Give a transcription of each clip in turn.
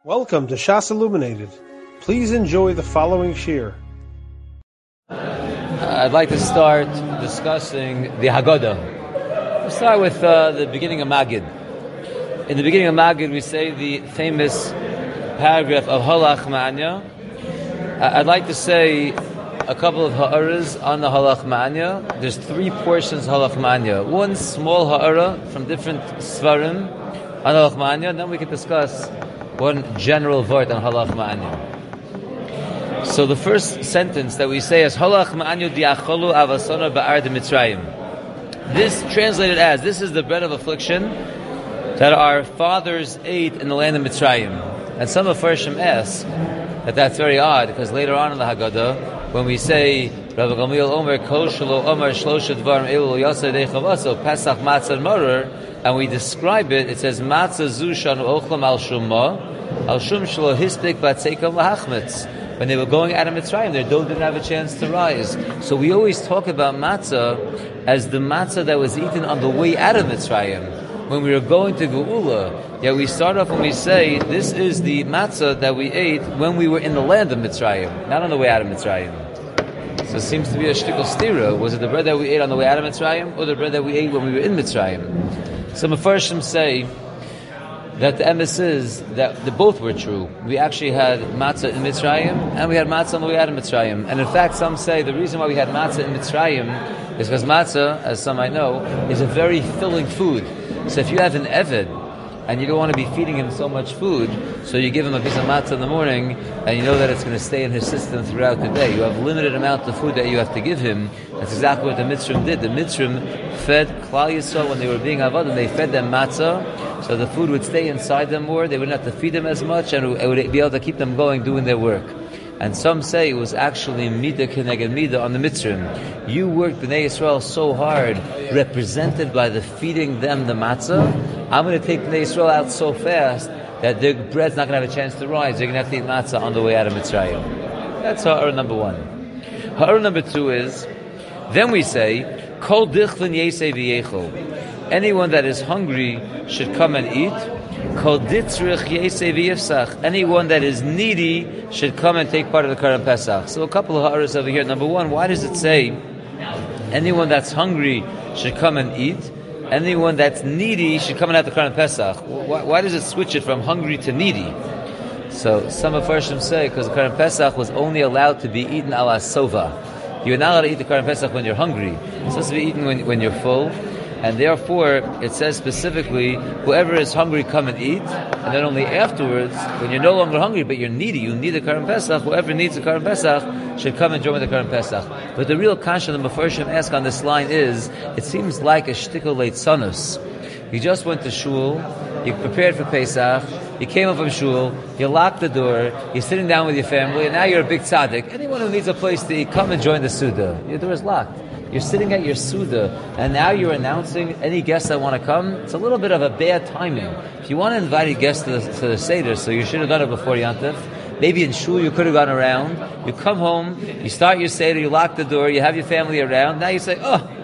Welcome to Shas Illuminated. Please enjoy the following shir. I'd like to start discussing the Haggadah. We'll start with the beginning of Magid. In the beginning of Magid, we say the famous paragraph of Halach Ma'anya. I'd like to say a couple of ha'aras on the Halach Ma'anya. There's three portions of Halach Ma'anya. One small ha'ara from different svarim on Halach Ma'anya, then we can discuss one general word on Halach Ma'anya. So the first sentence that we say is Halach Ma'anya diacholu avasona ba'ar de Mitzrayim. This translated as, this is the bread of affliction that our fathers ate in the land of Mitzrayim. And some of Farshim ask that that's very odd, because later on in the Haggadah, when we say Rav Gamliel Omer Kol Shelo Omer Shlosha Dvarim Elu Yaseh Dei Chavaso Pesach Matzah Morer, and we describe it, it says Matzah Zu Shanu Ochlam Al Shumma Al Shum Shelo Hispik Batzeikam Lahachmetz. When they were going out of Mitzrayim, their dough didn't have a chance to rise. So we always talk about matzah as the matzah that was eaten on the way out of Mitzrayim. When we were going to Geula, yet we start off and we say, this is the matzah that we ate when we were in the land of Mitzrayim, not on the way out of Mitzrayim. So it seems to be a shtickle stira. Was it the bread that we ate on the way out of Mitzrayim, or the bread that we ate when we were in Mitzrayim? Some Mefarshim say that the emes is that both were true. We actually had matzah in Mitzrayim, and we had matzah on the way out of Mitzrayim. And in fact, some say the reason why we had matzah in Mitzrayim is because matzah, as some might know, is a very filling food. So if you have an eved, and you don't want to be feeding him so much food, so you give him a piece of matzah in the morning, and you know that it's going to stay in his system throughout the day. You have limited amount of food that you have to give him. That's exactly what the Mitzrim did. The Mitzrim fed Klal Yisrael when they were being avodim. They fed them matzah, so the food would stay inside them more. They wouldn't have to feed them as much, and it would be able to keep them going, doing their work. And some say it was actually Midah Keneged Midah on the Mitzrim. You worked Bnei Yisrael so hard, represented by the feeding them the matzah. I'm going to take Bnei Yisrael out so fast that their bread's not going to have a chance to rise. They're going to have to eat matzah on the way out of Mitzrayim. That's ha'ara number one. Ha'ara number two is, then we say, Kol dichlin yesei v'yechol. Anyone that is hungry should come and eat. Kol ditzrich yesei v'yifsach. Anyone that is needy should come and take part of the current Pesach. So a couple of ha'aras over here. Number one, why does it say anyone that's hungry should come and eat? Anyone that's needy should come and have the current Pesach. Why does it switch it from hungry to needy? So some of Farshim say because the current Pesach was only allowed to be eaten ala sova. You're not allowed to eat the current Pesach when you're hungry. It's supposed to be eaten when you're full. And therefore, it says specifically, whoever is hungry, come and eat. And then only afterwards, when you're no longer hungry, but you're needy, you need the Karim Pesach, whoever needs the Karim Pesach should come and join the Karim Pesach. But the real kasha the Mefarshim ask on this line is, it seems like a shtickle leit sanus. You just went to shul, you prepared for Pesach, you came up from shul, you locked the door, you're sitting down with your family, and now you're a big tzaddik. Anyone who needs a place to eat, come and join the Suda. Your door is locked. You're sitting at your Suda, and now you're announcing any guests that want to come. It's a little bit of a bad timing. If you want to invite a guest to the Seder, so you should have done it before Yantif. Maybe in shul you could have gone around. You come home, you start your Seder, you lock the door, you have your family around. Now you say,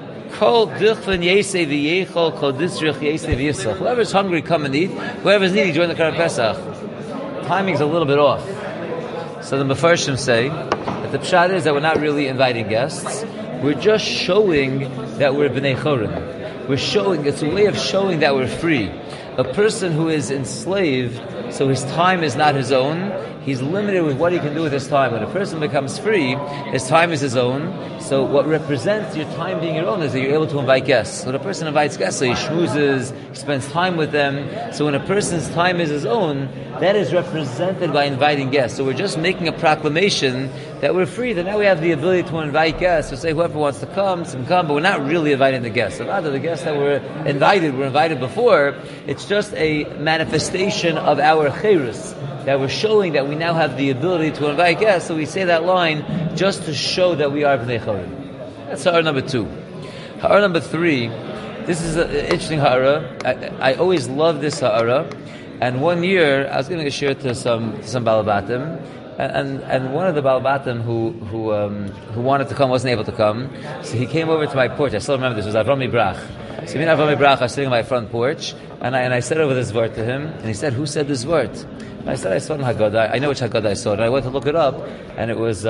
Kol dichlen yesei v'yechol, kol disrich yesei v'yifsach. Whoever's hungry, come and eat. Whoever's needy, join the Karim Pesach. Timing's a little bit off. So the Mefarshim say that the pshat is that we're not really inviting guests. We're just showing that we're Bnei Chorin. We're showing, it's a way of showing that we're free. A person who is enslaved, so his time is not his own, he's limited with what he can do with his time. When a person becomes free, his time is his own. So what represents your time being your own is that you're able to invite guests. When a person invites guests, so he schmoozes, he spends time with them. So when a person's time is his own, that is represented by inviting guests. So we're just making a proclamation that we're free, that now we have the ability to invite guests, to say whoever wants to come, but we're not really inviting the guests. So rather, the guests that were invited before. It's just a manifestation of our chayrus, that we're showing that we now have the ability to invite guests. So we say that line just to show that we are Bnei Chorin. That's ha'ara number two. Ha'ara number three, this is an interesting ha'ara. I always love this ha'ara. And one year, I was giving a shir to some Balabatim, and one of the Balabatim who wanted to come wasn't able to come, so he came over to my porch. I still remember this. It was Avrami Brach. So me and Avrami Bracha are sitting on my front porch, and I said over this word to him, and he said, "Who said this word?" And I said, "I saw it in Haggadah. I know which Haggadah I saw it." And I went to look it up, and it was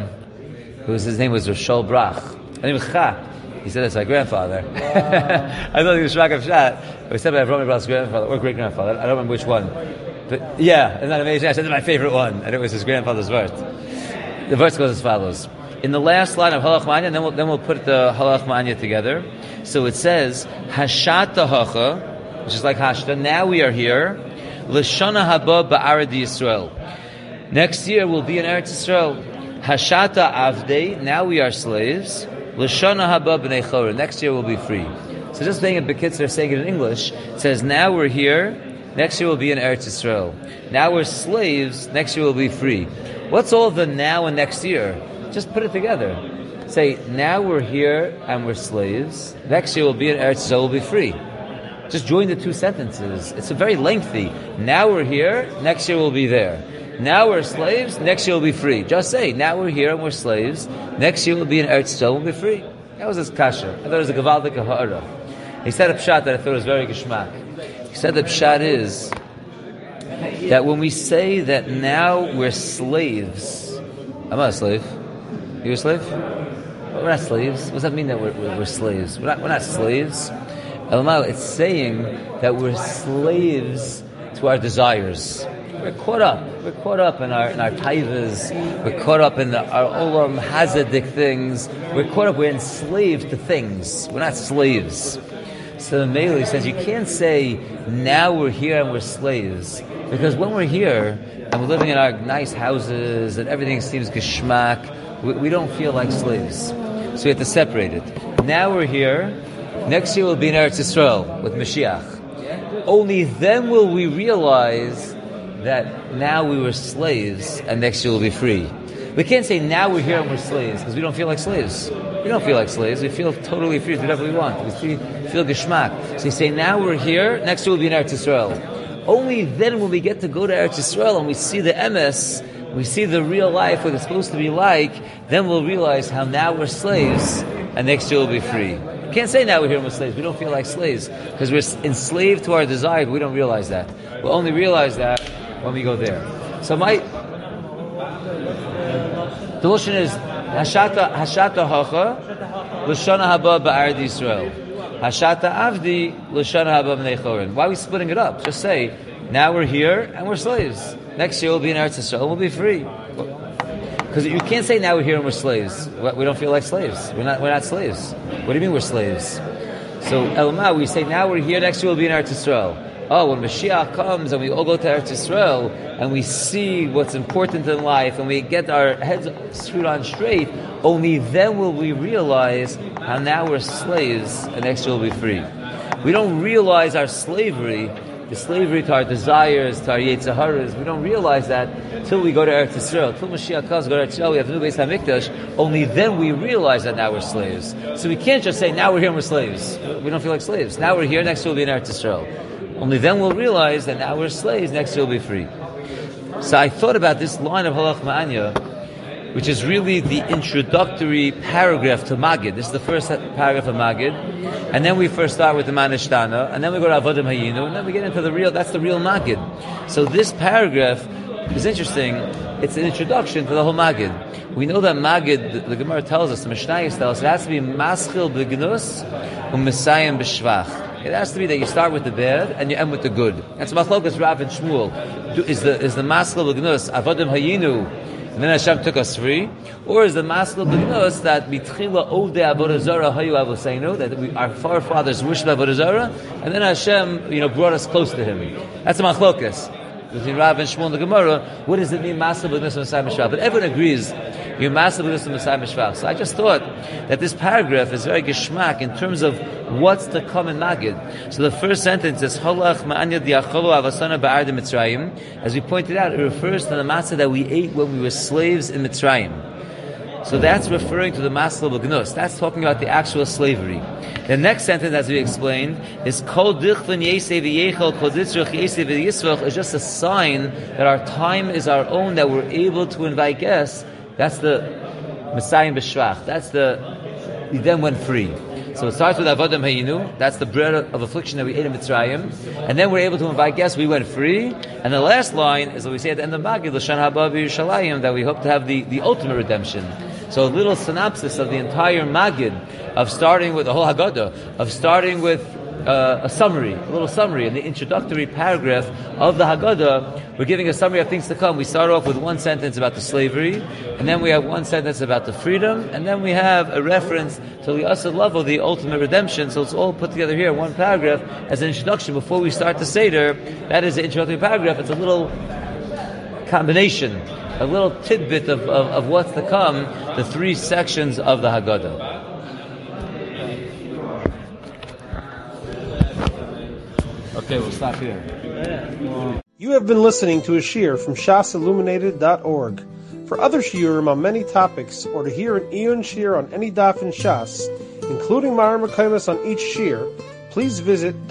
his name was Roshol Brach. And he was Cha. He said that's my grandfather. Wow. I thought he was Shrak of Shat. But he said by Avrami Brach's grandfather or great grandfather. I don't remember which one. But yeah, isn't that amazing? I said it's my favorite one, and it was his grandfather's verse. The verse goes as follows. In the last line of Halach Ma'anya, and then we'll put the Halach Ma'anya together. So it says, Hashata Hacha, which is like Hashta, now we are here, L'shana haba ba'arad Yisrael. Next year we'll be in Eretz Yisrael. Hashata Avdei, now we are slaves. L'shana haba b'nei Chorah, next year we'll be free. So just saying it Bekitzer, saying it in English, it says, now we're here, next year we'll be in Eretz Yisrael. Now we're slaves, next year we'll be free. What's all the now and next year? Just put it together. Say, now we're here and we're slaves. Next year we'll be in Eretz Yisrael, we'll be free. Just join the two sentences. It's a very lengthy. Now we're here, next year we'll be there. Now we're slaves, next year we'll be free. Just say, now we're here and we're slaves. Next year we'll be in Eretz Yisrael, we'll be free. That was his kasha. I thought it was a gavaldik ha'ara. He said a pshat that I thought was very geshmak. He said the pshat is that when we say that now we're slaves, I'm not a slave. You a slave? We're not slaves. What does that mean that we're slaves? We're not slaves. It's saying that we're slaves to our desires. We're caught up. We're caught up in our taivas. We're caught up in our olam hazadik things. We're caught up. We're enslaved to things. We're not slaves. So the Mele says you can't say now we're here and we're slaves, because when we're here and we're living in our nice houses and everything seems geschmack, we don't feel like slaves. So we have to separate it. Now we're here. Next year we'll be in Eretz Yisrael with Mashiach. Only then will we realize that now we were slaves and next year we'll be free. We can't say now we're here and we're slaves because we don't feel like slaves. We don't feel like slaves. We feel totally free to do whatever we want. We feel geschmack. So you say now we're here, next year we'll be in Eretz Yisrael. Only then when we get to go to Eretz Yisrael and we see the emes, we see the real life, what it's supposed to be like, then we'll realize how now we're slaves and next year we'll be free. We can't say now we're here and we're slaves. We don't feel like slaves because we're enslaved to our desire, but we don't realize that. We'll only realize that when we go there. So the Lashon is Hashata Hacha L'shana haba ba'arad Yisrael. Hashata Avdi L'shana haba b'nei Chorin. Why are we splitting it up? Just say, now we're here and we're slaves. Next year we'll be in Eretz Yisrael and we'll be free. Because you can't say now we're here and we're slaves. We don't feel like slaves. We're not slaves. What do you mean we're slaves? So Elma, we say now we're here, next year we'll be in Eretz Yisrael. Oh, when Mashiach comes and we all go to Eretz Yisrael and we see what's important in life and we get our heads screwed on straight, only then will we realize how now we're slaves and next year we'll be free. We don't realize our slavery, the slavery to our desires, to our Yetzaharas. We don't realize that till we go to Eretz Yisrael. Till Mashiach comes, go to Eretz Yisrael, we have the new Beis HaMikdash. Only then we realize that now we're slaves. So we can't just say, now we're here and we're slaves. We don't feel like slaves. Now we're here, next year we'll be in Eretz Yisrael. Only then we'll realize that now we're slaves, next year we'll be free. So I thought about this line of Halach Ma'anya, which is really the introductory paragraph to Magid. This is the first paragraph of Magid. And then we first start with the Manishtana, and then we go to Avodim Hayinu, and then we get into that's the real Magid. So this paragraph is interesting. It's an introduction to the whole Magid. We know that Magid, the Gemara tells us, the Mishnayos tells us, it has to be Maschil B'Gnus U'Mesayim B'Shvach. It has to be that you start with the bad and you end with the good. That's Machlokas Rav and Shmuel. Is the Maschil B'Gnus Avodim Hayinu, and then Hashem took us free, or is the Maschil B'Gnus that Mitchila Ovdei Avodah Zarah Hayu Avoseinu, that our forefathers worshipped Avodah Zarah, and then Hashem, brought us close to Him. That's a Machlokas between Rav and Shmuel and the Gemara. What does it mean, Maschil B'Gnus U'Mesayim B'Shvach? But everyone agrees, you're Maschil B'Gnus U'Mesayim B'Shvach. So I just thought that this paragraph is very geschmack in terms of what's to come in Magid. So the first sentence is Halach Ma'anya Diacholu Avasana Ba'arad Mitzrayim. As we pointed out, it refers to the matzah that we ate when we were slaves in Mitzrayim. So that's referring to the Maschil B'Gnus. That's talking about the actual slavery. The next sentence, as we explained, is Kol Dichvin Yesei V'Yechel Kol Ditzrich Yesei V'Yisrach, is just a sign that our time is our own, that we're able to invite guests. That's the Messiah B'Shvach. We then went free. So it starts with Avodim Hayinu. That's the bread of affliction that we ate in Mitzrayim. And then we're able to invite guests. We went free. And the last line is what we say at the end of Magid, L'shan haba b'Yerushalayim, that we hope to have the ultimate redemption. So a little synopsis of the entire Magid, of starting with the whole Haggadah, of starting with a little summary in the introductory paragraph of the Haggadah. We're giving a summary of things to come. We start off with one sentence about the slavery, and then we have one sentence about the freedom, and then we have a reference to the Asad Lavo, the ultimate redemption. So it's all put together here in one paragraph as an introduction before we start the Seder. That is the introductory paragraph. It's a little combination, a little tidbit of what's to come, the three sections of the Haggadah. Okay, we'll stop here. You have been listening to a shiur from shasilluminated.org. For other shiurim on many topics, or to hear an Iyun shiur on any daf in Shas, including Mareh Mekomos on each shiur, please visit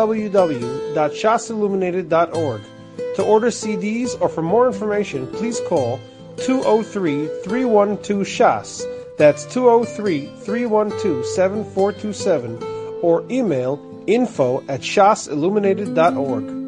www.shasilluminated.org. To order CDs or for more information, please call 203-312-SHAS. That's 203-312-7427, or email info@shasilluminated.org.